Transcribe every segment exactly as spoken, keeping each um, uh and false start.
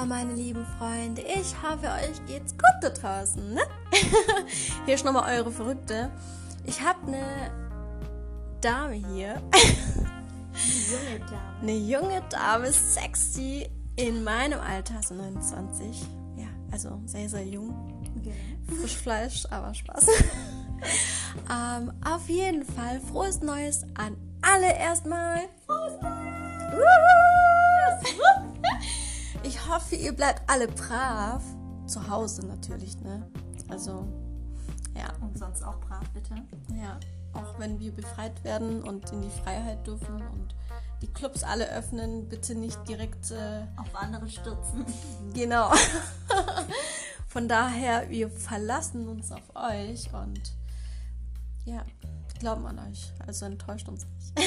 meine lieben Freunde, ich hoffe, euch geht's gut da draußen, ne? Hier ist nochmal eure Verrückte. Ich habe eine Dame hier. Eine junge Dame. Eine junge Dame, sexy, in meinem Alter, so neunundzwanzig. Ja, also sehr, sehr jung. Genau. Frischfleisch, aber Spaß. ähm, auf jeden Fall, frohes Neues an alle erstmal. Frohes Neues! Ich hoffe, ihr bleibt alle brav. Zu Hause natürlich, ne? Also, ja. Und sonst auch brav, bitte. Ja, auch wenn wir befreit werden und in die Freiheit dürfen und die Clubs alle öffnen, bitte nicht direkt... Äh, Auf andere stürzen. Genau. Von daher, wir verlassen uns auf euch und ja, wir glauben an euch. Also enttäuscht uns nicht.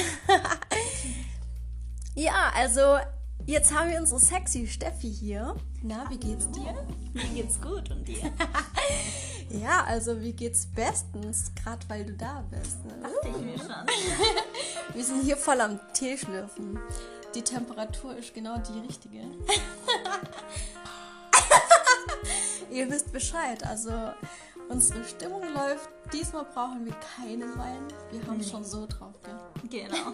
Ja, also jetzt haben wir unsere sexy Steffi hier. Na, wie geht's dir? Mir geht's gut und dir? Ja, also wie geht's bestens, gerade weil du da bist. Ne? Dachte ich mir schon. Wir sind hier voll am Tee schlürfen. Die Temperatur ist genau die richtige. Ihr wisst Bescheid, also unsere Stimmung läuft. Diesmal brauchen wir keinen Wein. Wir haben es Nee. schon so drauf, gell? Genau.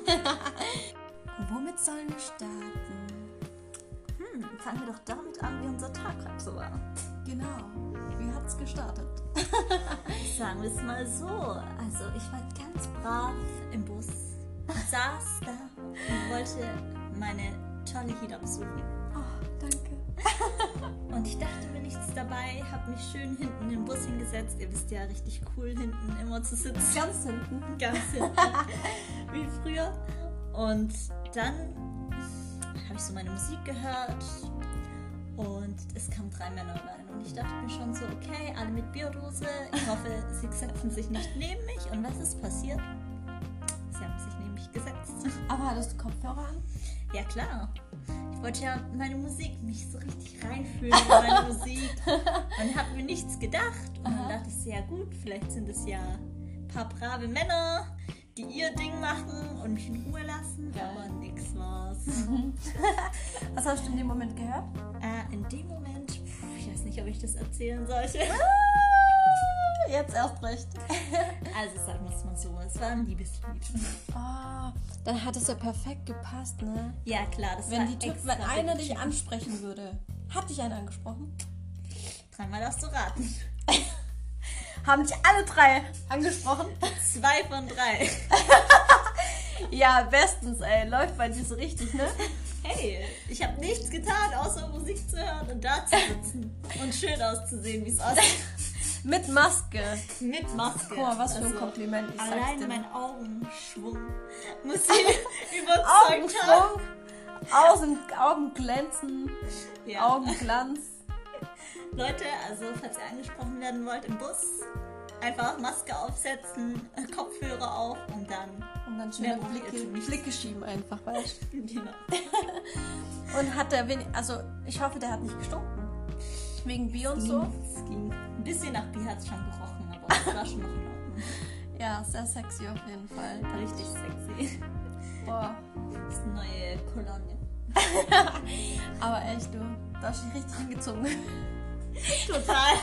Womit sollen wir starten? Hm, fangen wir doch damit an, wie unser Tag heute so war. Genau, wie hat's gestartet? Sagen wir es mal so. Also ich war ganz brav im Bus, saß da und wollte meine tolle Hida besuchen. Oh, danke. Und ich dachte mir nichts dabei, habe mich schön hinten in den Bus hingesetzt. Ihr wisst ja, richtig cool hinten immer zu sitzen. Ganz hinten. Ganz hinten, wie früher. Und dann habe ich so meine Musik gehört und es kamen drei Männer rein. Und ich dachte mir schon so, okay, alle mit Bierdose. Ich hoffe, sie setzen sich nicht neben mich. Und was ist passiert? Sie haben sich neben mich gesetzt. Aber hattest du Kopfhörer an? Ja, klar. Ich wollte ja meine Musik, mich so richtig reinfühlen in meine Musik. Und habe mir nichts gedacht. Und dann dachte ich so, ja gut, vielleicht sind es ja ein paar brave Männer, die ihr Ding machen und mich in Ruhe lassen. Geil. Aber nix war's. Was hast du in dem Moment gehört? Äh, in dem Moment, pf, ich weiß nicht, ob ich das erzählen sollte. Jetzt erst recht. Also sagen wir es mal so, es war ein Liebeslied. Oh, dann hat es ja perfekt gepasst, ne? Ja klar, das Wenn, war die typ, extra wenn einer dich geschickt. ansprechen würde. Hat dich einer angesprochen? Dreimal darfst du raten. Haben dich alle drei angesprochen? Zwei von drei. Ja, bestens, ey. Läuft bei dir so richtig, ne? Hey, ich habe nichts getan, außer Musik zu hören und da zu sitzen. Und schön auszusehen, wie es aussieht. Mit Maske. Mit Maske. Guck mal, was für ein Also, Kompliment. Ich sag's Allein dir. mein Augenschwung muss sie überzeugt haben. Augenschwung, Augen, Augen glänzen, Ja. Augenglanz. Leute, also falls ihr angesprochen werden wollt im Bus, einfach Maske aufsetzen, Kopfhörer auf und dann... Und dann Mehr schöne braucht ihr Blicke, schon nicht. Blicke schieben einfach, weißt du? Genau. Und hat der wenig, also ich hoffe, der hat nicht gestunken. Wegen Bier und so. Es ging. Ein bisschen nach Bier hat es schon gerochen, aber es war schon noch in Ordnung. Ja, sehr sexy auf jeden Fall. Richtig sexy. Boah. Das ist eine neue Kolonne. Aber echt, du, da hast du dich richtig hingezogen. Total.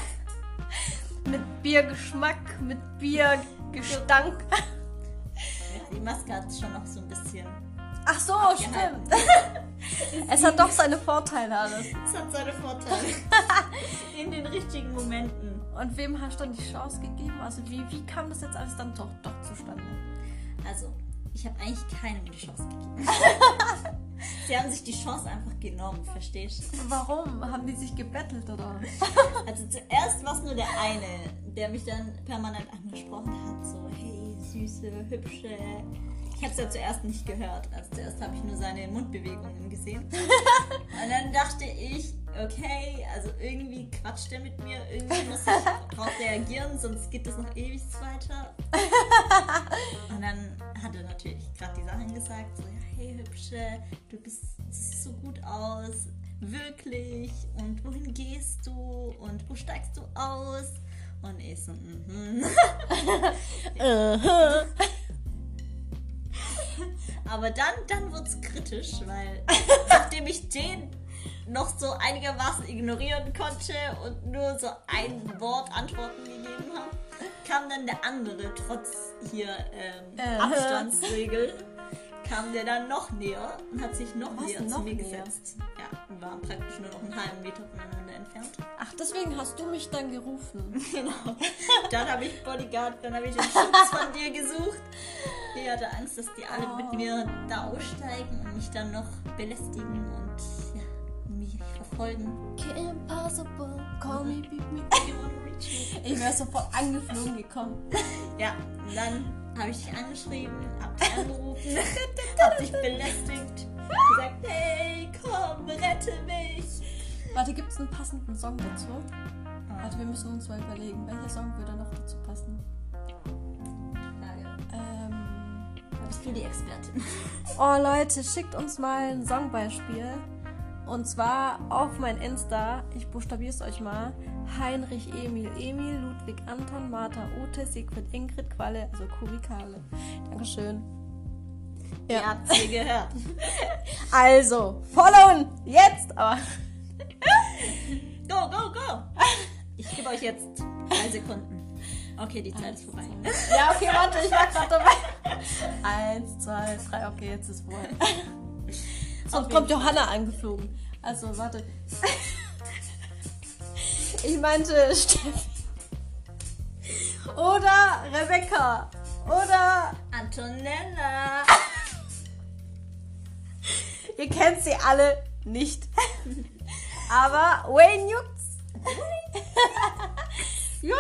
Mit Biergeschmack, mit Biergestank. Ja, die Maske hat schon noch so ein bisschen. Ach so, Gehalten. stimmt. Es hat doch seine Vorteile alles. Es hat seine Vorteile. In den richtigen Momenten. Und wem hast du dann die Chance gegeben? Also wie, wie kam das jetzt alles dann doch, doch zustande? Also, ich habe eigentlich keinem die Chance gegeben. Sie haben sich die Chance einfach genommen, verstehst du? Warum? Haben die sich gebettelt oder? Also zuerst war es nur der eine, der mich dann permanent angesprochen hat, so hey, süße, hübsche. Ich habe es ja zuerst nicht gehört, also zuerst habe ich nur seine Mundbewegungen gesehen. Und dann dachte ich, okay, also irgendwie quatscht er mit mir, irgendwie muss ich drauf reagieren, sonst geht das noch ewig weiter. Und dann hat er natürlich gerade die Sachen gesagt, so ja, hey hübsche, du bist, siehst so gut aus, wirklich, und wohin gehst du und wo steigst du aus? Und ich so, mhm. Aber dann, dann wurde es kritisch, weil nachdem ich den noch so einigermaßen ignorieren konnte und nur so ein Wort Antworten gegeben habe, kam dann der andere, trotz hier ähm, Äh. Abstandsregel, kam der dann noch näher und hat sich noch Was, näher noch zu mir näher? gesetzt. Ja, wir waren praktisch nur noch einen halben Meter voneinander entfernt. Ach, deswegen hast du mich dann gerufen. Genau. Dann habe ich Bodyguard, dann habe ich den Schutz von dir gesucht. Ich hatte Angst, dass die alle Oh. mit mir da aussteigen und mich dann noch belästigen und ja, mich verfolgen. Kim Possible, call me, beat me. Ich wäre sofort angeflogen gekommen. Ja, und dann habe ich dich angeschrieben, hab dich angerufen, hab dich belästigt, gesagt, hey, komm, rette mich. Warte, gibt es einen passenden Song dazu? Warte, wir müssen uns mal überlegen, welcher Song würde noch dazu passen? Frage. Ähm, Bist du die Expertin? oh Leute, schickt uns mal ein Songbeispiel. Und zwar auf mein Insta, ich buchstabiere es euch mal, Heinrich Emil Emil, Ludwig Anton, Martha Ute, Siegfried Ingrid, Qualle, also Kubikale. Dankeschön. Ihr habt sie gehört. Also, followen, jetzt, aber... Go, go, go! Ich gebe euch jetzt drei Sekunden. Okay, die Zeit ist vorbei. Ja, okay, warte, ich war gerade dabei. Eins, zwei, drei, okay, jetzt ist vorbei. Sonst Auf kommt jeden Johanna angeflogen. Also, warte. Ich meinte Steffi. Oder Rebecca. Oder... Antonella! Ihr kennt sie alle nicht. Aber Wayne juckt's. You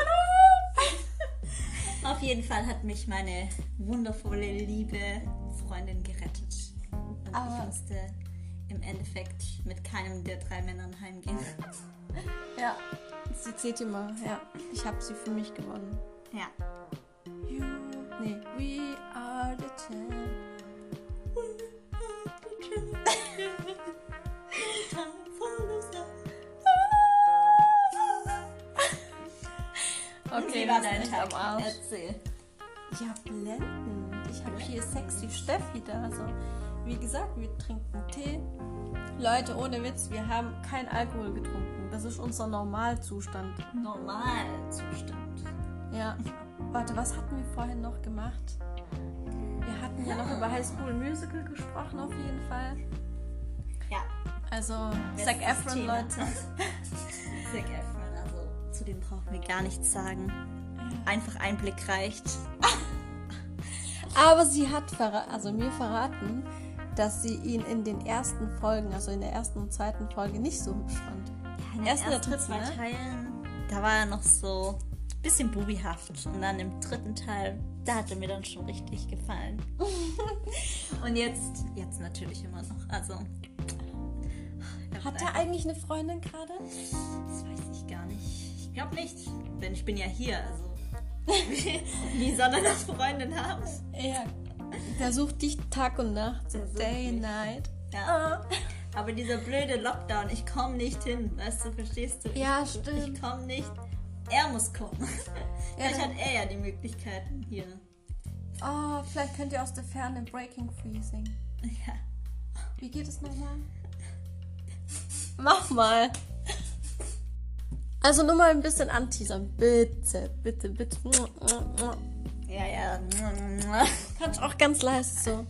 know. Auf jeden Fall hat mich meine wundervolle, liebe Freundin gerettet. Und Aber- ich musste im Endeffekt mit keinem der drei Männern heimgehen. Ja, sie seht ihr mal. Ja, ich habe sie für mich gewonnen. Ja. You, nee, we are the champ. Okay, Wie das war ist dein echt Tag? am Arsch. Erzähl. Ja, blendend. Ich habe hier sexy Steffi da. Also, wie gesagt, wir trinken Tee. Leute, ohne Witz, wir haben kein Alkohol getrunken. Das ist unser Normalzustand. Normalzustand. Ja. Warte, was hatten wir vorhin noch gemacht? Wir hatten ja noch über High School Musical gesprochen, auf jeden Fall. Ja. Also, Bestes Zac Efron, Thema. Leute. Zac Efron, also zu dem brauchen wir gar nichts sagen. Einfach ein Blick reicht. Aber sie hat verra- also mir verraten, dass sie ihn in den ersten Folgen, also in der ersten und zweiten Folge, nicht so hübsch fand. Ja, in Erst in der ersten dritten, zwei ne? Teilen, da war er noch so ein bisschen bubihaft. Und dann im dritten Teil, da hat er mir dann schon richtig gefallen. Und jetzt, jetzt natürlich immer noch. Also, Hat er eigentlich eine Freundin gerade? Das weiß ich gar nicht. Ich glaube nicht. Denn ich bin ja hier, also. Wie soll er eine Freundin haben? Ja. Der sucht dich Tag und Nacht, so Der sucht Day and mich. Night. Ja. Aber dieser blöde Lockdown, ich komme nicht hin. Weißt du, verstehst du? Ja, ich, stimmt. Ich komme nicht. Er muss kommen. Ja, Vielleicht dann- hat er ja die Möglichkeiten hier. Oh, vielleicht könnt ihr aus der Ferne Breaking Free singen. Ja. Wie geht es nochmal? Mach mal. Also nur mal ein bisschen anteasern. Bitte, bitte, bitte. Ja, ja. Kannst auch ganz leise so.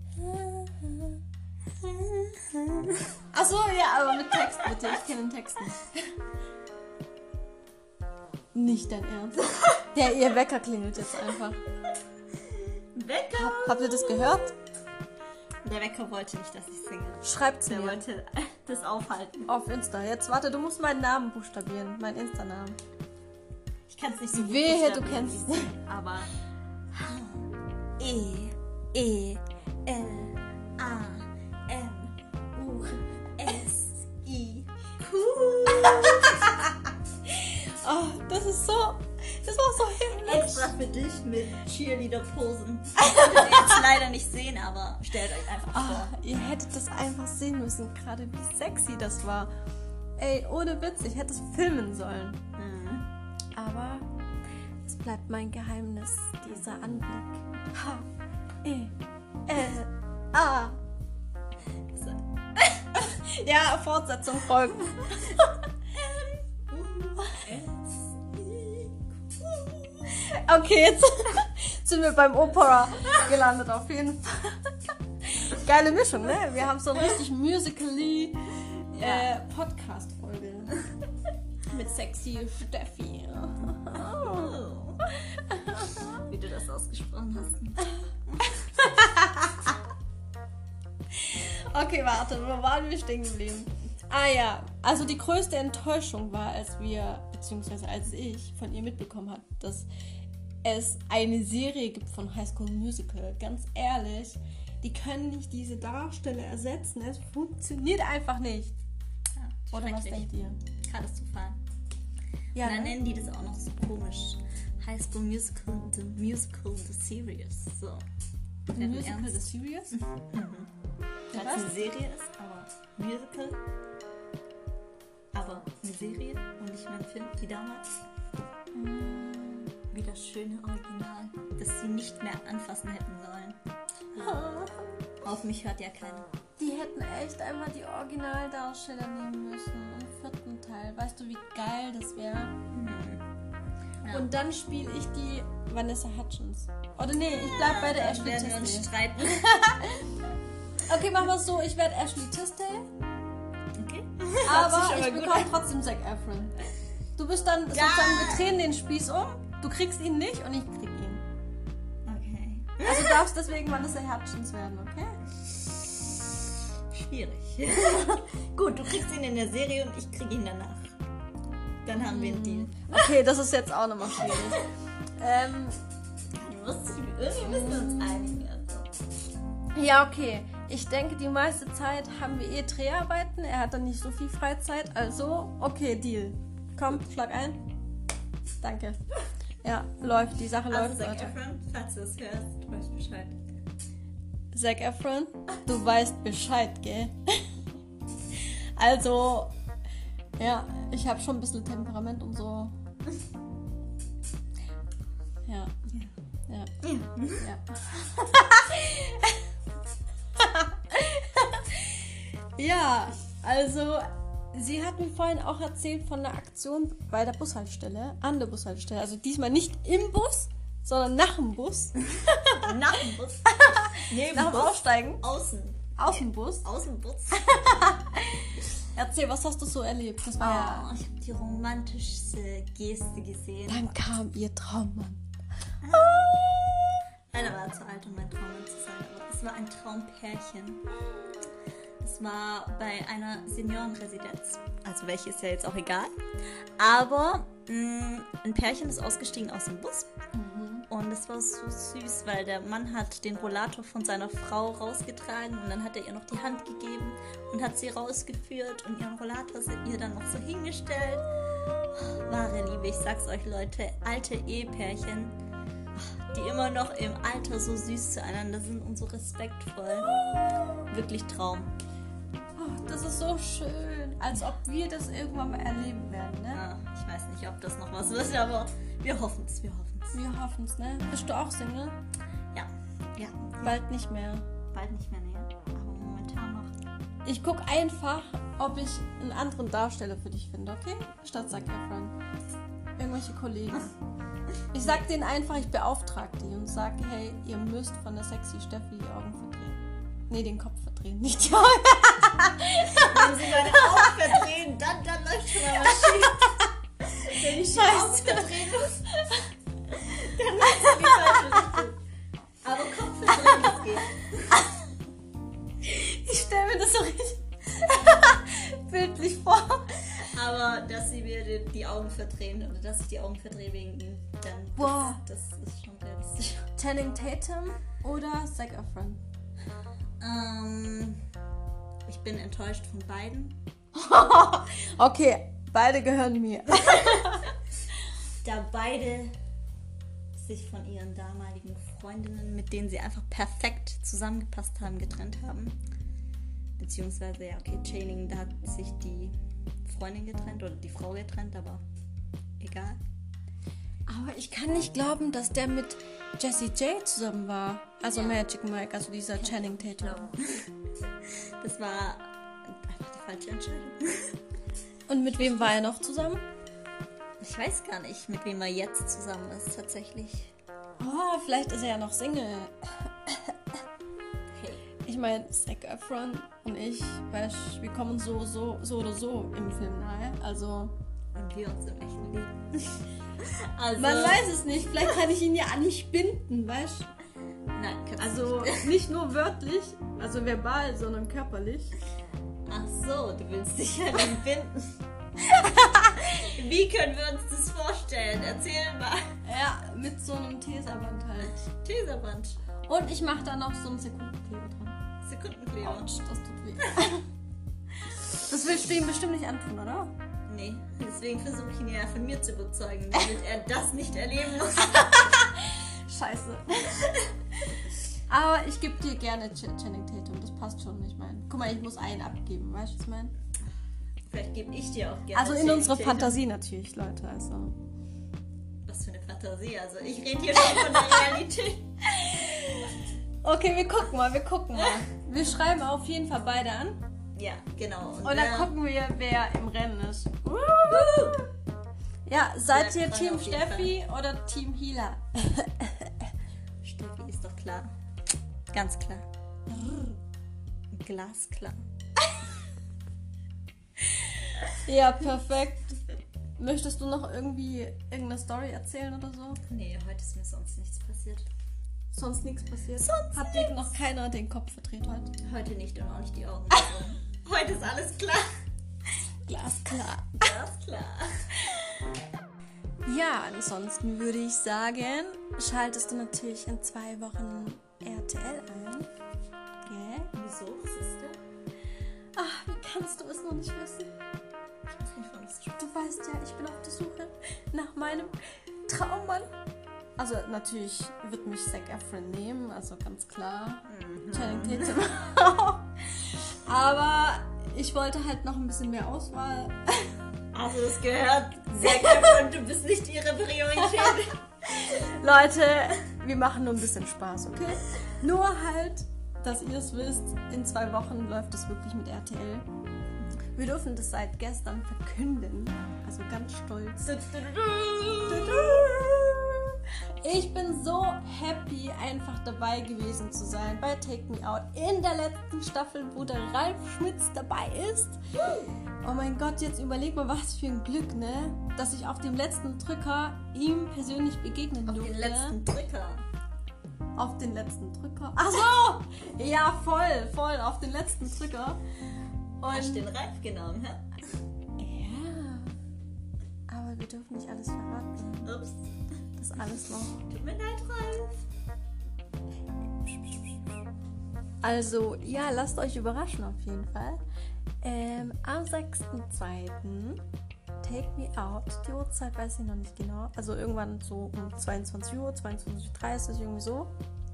Achso, ja, aber mit Text bitte. Ich kenne den Text nicht. Nicht dein Ernst. Der ihr Wecker klingelt jetzt einfach. Wecker! Hab, habt ihr das gehört? Der Wecker wollte nicht, dass ich singe. Schreibt's Der mir wollte das aufhalten. auf Insta. Jetzt warte, du musst meinen Namen buchstabieren. Meinen Insta-Namen. Ich kann es nicht so gut Wehe, du buchstabieren kennst wie sie, aber E E L A M U S I Q. Oh, das ist so. Das war so himmlisch. Extra für dich mit Cheerleader-Posen. Das könnt ihr jetzt leider nicht sehen, aber stellt euch einfach vor. Oh, ihr hättet das einfach sehen müssen, gerade wie sexy das war. Ey, ohne Witz, ich hätte es filmen sollen. Mhm. Aber es bleibt mein Geheimnis, dieser Anblick. H, E, L, A. So. Ja, Fortsetzung folgt. Okay, jetzt sind wir beim Opera gelandet auf jeden Fall. Geile Mischung, ne? Wir haben so eine richtig musically äh, Podcast-Folge. Mit sexy Steffi. Oh. Wie du das ausgesprochen hast. Okay, warte, wo waren wir stehen geblieben? Ah ja, also die größte Enttäuschung war, als wir, beziehungsweise als ich von ihr mitbekommen habe, dass es eine Serie gibt von High School Musical. Ganz ehrlich, die können nicht diese Darsteller ersetzen. Es funktioniert einfach nicht. Ja, oder was denkt ihr? Katastrophal. Ja, Und dann ne? nennen die das auch noch so komisch. High School Musical, the Musical, the Series. So. The Musical, the Series? Mhm. Ja, Weil es was? eine Serie ist, aber Musical. Aber eine Serie und nicht mehr ein Film wie damals. Wie das schöne Original, das sie nicht mehr anfassen hätten sollen. Auf mich hört ja keiner. Die hätten echt einmal die Originaldarsteller nehmen müssen im vierten Teil. Weißt du, wie geil das wäre? Mhm. Ja. Und dann spiele ich die Vanessa Hudgens. Oder nee, ich bleib bei der Dann Ashley werden wir uns Tisdale. streiten. Okay, machen wir es so, ich werde Ashley Tisdale, Okay. aber sich ich aber gut bekomme trotzdem Zac Efron. Du bist dann sozusagen, wir drehen den Spieß um, du kriegst ihn nicht und ich krieg ihn. Okay. Also du darfst deswegen Vanessa Hudgens werden, okay? Schwierig. Gut, du kriegst ihn in der Serie und ich krieg ihn danach. Dann haben wir einen Deal. Okay, das ist jetzt auch nochmal schwierig. ähm, Du musst dich, irgendwie müssen wir uns einigen. Also. ja, okay. Ich denke, die meiste Zeit haben wir eh Dreharbeiten. Er hat dann nicht so viel Freizeit. Also, okay, Deal. Komm, schlag ein. Danke. Ja, läuft. Die Sache Also läuft, Zac Leute. Efron, falls du es hörst, du weißt Bescheid. Zac Efron, du weißt Bescheid, gell? Also, ja, ich habe schon ein bisschen Temperament und so. Ja. Ja. Ja. Ja, also sie hat mir vorhin auch erzählt von einer Aktion bei der Bushaltestelle, an der Bushaltestelle. Also diesmal nicht im Bus, sondern nach dem Bus. Nach dem Bus. Neben Nach dem Bus. Aussteigen. Außen. Außenbus. Außenbus. Erzähl, was hast du so erlebt? Das war ja... Oh, ich habe die romantischste Geste gesehen. Dann kam ihr Traummann. Leider war er zu alt, um mein Traummann zu sein, aber es war ein Traumpärchen. Es war bei einer Seniorenresidenz. Also welche ist ja jetzt auch egal. Aber mh, ein Pärchen ist ausgestiegen aus dem Bus. Und es war so süß, weil der Mann hat den Rollator von seiner Frau rausgetragen und dann hat er ihr noch die Hand gegeben und hat sie rausgeführt und ihren Rollator ihr dann noch so hingestellt. Wahre Liebe, ich sag's euch Leute, alte Ehepärchen, die immer noch im Alter so süß zueinander sind und so respektvoll. Wirklich Traum. Oh, das ist so schön. Als ob wir das irgendwann mal erleben werden, ne? Ja, ich weiß nicht, ob das noch was wird, aber wir hoffen's, wir hoffen's. Wir hoffen's, ne? Bist du auch Single? Ja, ja, Bald nicht mehr. bald nicht mehr näher, aber momentan noch. Ich guck einfach, ob ich einen anderen Darsteller für dich finde, okay? Statt Zac Efron. Irgendwelche Kollegen. Ich sag denen einfach, ich beauftrage die und sag, hey, ihr müsst von der sexy Steffi die Augen verdrehen. Nee, den Kopf verdrehen, nicht die Augen. Wenn sie meine Augen verdrehen, dann, dann läuft schon mal was schief. Wenn ich die Augen verdrehen muss, dann läuft es in die falsche Richtung. Aber Kopf verdrehen, das geht. Ich stelle mir das so richtig bildlich vor. Aber dass sie mir die, die Augen verdrehen oder dass ich die Augen verdrehe wegen ihm, dann Boah. das, das ist schon realistisch. Channing Tatum oder Zac Efron? Ähm, ich bin enttäuscht von beiden. Okay, beide gehören mir. Da beide sich von ihren damaligen Freundinnen, mit denen sie einfach perfekt zusammengepasst haben, getrennt haben. Beziehungsweise, ja, okay, Channing, da hat sich die Freundin getrennt oder die Frau getrennt, aber egal. Aber ich kann nicht glauben, dass der mit Jessie J zusammen war. Also Magic Mike, also dieser Channing Tatum. Das war einfach die falsche Entscheidung. Und mit wem war er noch zusammen? Ich weiß gar nicht, mit wem er jetzt zusammen ist, tatsächlich. Oh, vielleicht ist er ja noch Single. Hey. Ich meine, Zac Efron und ich, weißt, wir kommen so, so, so oder so im Film nahe. Also. Und wir uns im echten Leben. Also, man weiß es nicht. Vielleicht kann ich ihn ja an mich binden, weißt du? Nein, kannst Also du nicht. nicht nur wörtlich, also verbal, sondern körperlich. Ach so, du willst dich an ihn binden. Wie können wir uns das vorstellen? Erzähl mal. Ja, mit so einem Teserband halt. Teserband. Und ich mache da noch so einen Sekundenkleber dran. Sekundenkleber. Autsch, das tut weh. Das willst du ihm bestimmt nicht antun, oder? Nee, deswegen versuche ich ihn ja von mir zu überzeugen, damit er das nicht erleben muss. Scheiße. Aber ich gebe dir gerne Ch- Channing Tatum, das passt schon, ich meine. Guck mal, ich muss einen abgeben, weißt du, was ich meine? Vielleicht gebe ich dir auch gerne. Also in Channing unserer Tatum. Fantasie natürlich, Leute, also. Was für eine Fantasie, also ich rede hier schon von der Realität. Okay, wir gucken mal, wir gucken mal. Wir schreiben auf jeden Fall beide an. Ja, genau. Und dann wer- gucken wir, wer im Rennen ist. Ja, seid Sehr ihr krank Team auf jeden Steffi oder Team Hila? Steffi ist doch klar. Ganz klar. Glasklar. Ja, perfekt. Möchtest du noch irgendwie irgendeine Story erzählen oder so? Nee, heute ist mir sonst nichts passiert. Sonst nichts passiert? Sonst Hat dir noch keiner den Kopf verdreht heute? Heute nicht und auch nicht die Augen. Heute ist alles klar. Glasklar. Glasklar. Ja, ansonsten würde ich sagen, schaltest du natürlich in zwei Wochen R T L ein. Gell? Wieso? Was ist denn? Ach, wie kannst du es noch nicht wissen? Ich weiß nicht, von was du Du weißt ja, ich bin auf der Suche nach meinem Traummann. Also natürlich wird mich Zac Efron nehmen, also ganz klar. Mhm. Channing Tatum auch. Aber ich wollte halt noch ein bisschen mehr Auswahl. Hast du das gehört? Sehr gut und du bist nicht ihre Priorität. Leute, wir machen nur ein bisschen Spaß, okay? Nur halt, dass ihr es wisst, in zwei Wochen läuft es wirklich mit R T L. Wir dürfen das seit gestern verkünden. Also ganz stolz. Ich bin so happy, einfach dabei gewesen zu sein bei Take Me Out in der letzten Staffel, wo der Ralf Schmitz dabei ist. Oh mein Gott, jetzt überleg mal, was für ein Glück, ne? Dass ich auf dem letzten Drücker ihm persönlich begegnen Auf durfte. den letzten Drücker. Auf den letzten Drücker. Ach so! Ja, voll, voll, auf den letzten Drücker. Hast Und den Reif genommen, hä? ja, aber wir dürfen nicht alles verraten. Ups. Das alles noch. Tut mir leid, Ralf. Also, ja, lasst euch überraschen auf jeden Fall. Ähm, am sechsten zweiten Take Me Out. Die Uhrzeit weiß ich noch nicht genau. Also irgendwann so um zweiundzwanzig Uhr, zweiundzwanzig Uhr dreißig, irgendwie so.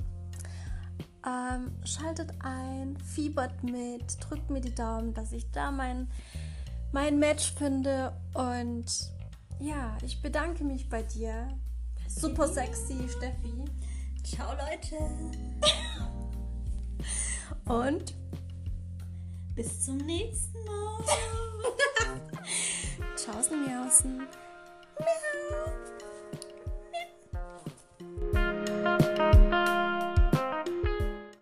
Ähm, schaltet ein, fiebert mit, drückt mir die Daumen, dass ich da mein, mein Match finde. Und ja, ich bedanke mich bei dir. Super sexy, Steffi. Ciao, Leute. Und Bis zum nächsten Mal. Tschaußen, Miausen. Miau.